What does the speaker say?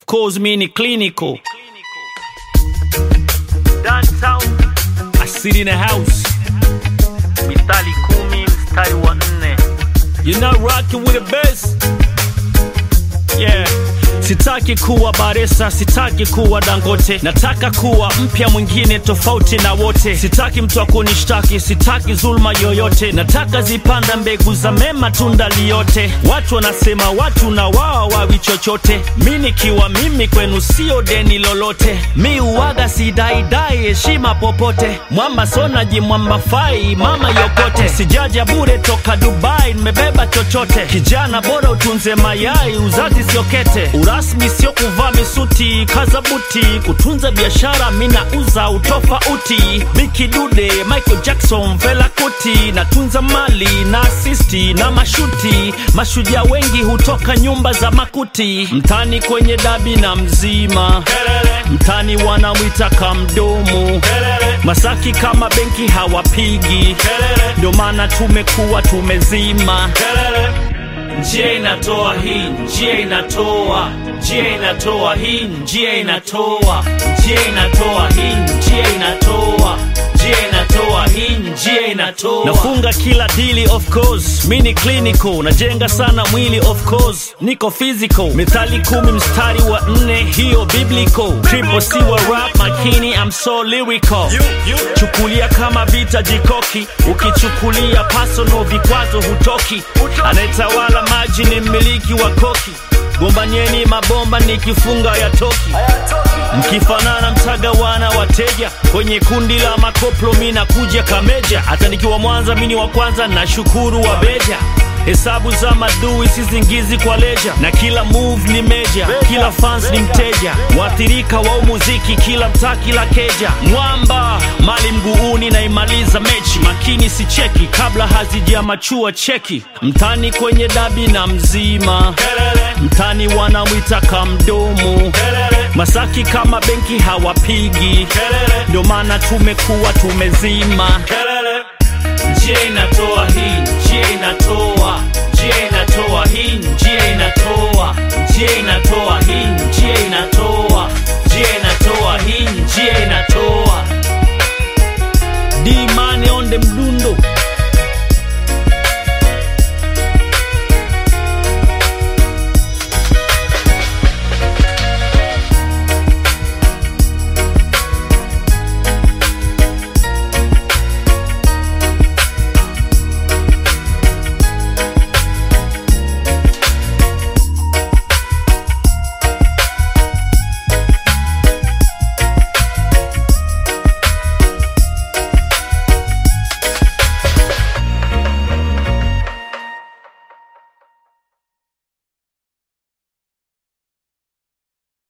course mini clinical. Downtown, I sit in a house. Mithali 10 mstari wa 4. You're not rocking with the best. Yeah. Sitaki kuwa Baresa, sitaki kuwa Dangote. Nataka kuwa mpya mwingine tofauti na wote. Sitaki mtu akunishtaki, sitaki zulma yoyote. Nataka zipanda mbegu za mema tunda liyote. Watu wanasema watu na wao wawi chochote. Mimi nikiwa mimi kwenu sio deni lolote. Mi uwaga sidaidai heshima popote. Mwamba sona jimwamba fai mama yokote. Sijaja bure toka Dubai nimebeba chochote. Kijana bora utunze mayai uzazi siokete. Rasmi sio kuvaa misuti kaza buti. Kutunza biashara mina uza utofauti. Biki Dude, Michael Jackson, Fela Kuti. Natunza mali na asisti na mashuti. Mashujaa wengi hutoka nyumba za makuti. Mtani kwenye dabi na mzima. Mtani wanamwita kamdomo. Masaki kama benki hawapigi. Ndio maana tumekuwa tumezima. Njia inatoa hii, njia inatoa. Njia inatoa hii, njia inatoa. Njia inatoa hii, njia inatoa. Njia inatoa hii, njia inatoa. Nafunga kila deali of course. Mini clinical, najenga sana mwili of course. Niko physical. Mithali 10 mstari wa 4, hiyo biblical. Triple C wa rap makini, I'm so lyrical. Chukulia kama vita jikoki. Ukichukulia personal vikwazo hutoki. Anayetawala maji ni mmiliki wa koki. Gombanyeni mabomba nikifunga ya toki. Mkifanana mtagawana wateja. Kwenye kundi la makoplo mina kuja kameja. Hata nikiwa Mwanza mini wa kwanza na shukuru wa beja. Hesabu za madui sizingizi kwa leja. Na kila move ni meja, kila fans ni mteja. Wathirika wa muziki kila mtaa kila keja. Mwamba mali mguuni na imaliza mechi. Makini si cheki kabla hazijamachua cheki. Mtani kwenye dabi na mzima. Mtani wanamwita kamdomo. Masaki kama benki hawapigi. Ndio maana tumekuwa tumezima. Njia inatoa hii, njia inatoa. Njia inatoa hii, njia inatoa. Njia inatoa